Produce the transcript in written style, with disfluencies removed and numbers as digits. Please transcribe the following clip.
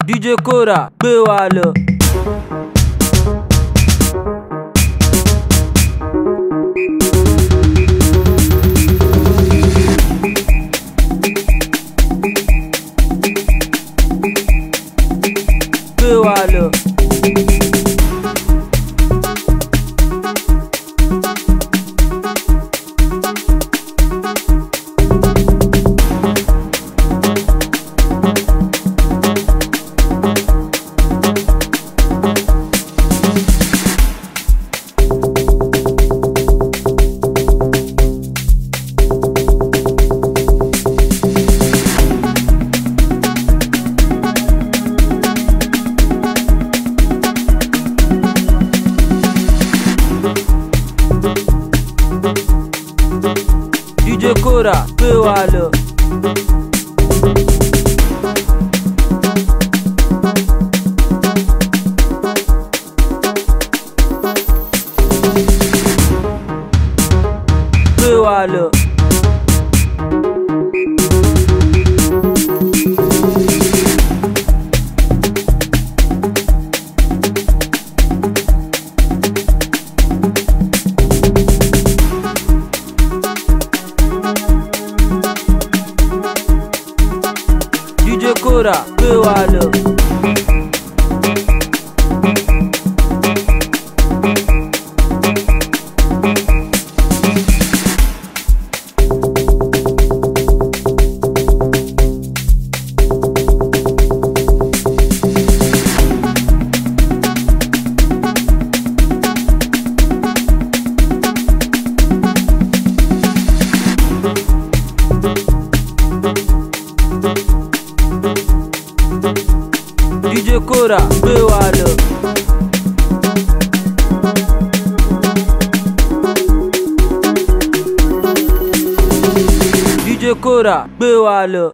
DJ Kora gbé wa lọ. Gbé wa lọ. DJ Kora gbé wa lọ. Gbé wa lọ. DJ Kora gbé wa lọ. DJ Kora gbé wa lọ. DJ Kora gbé wa lọ.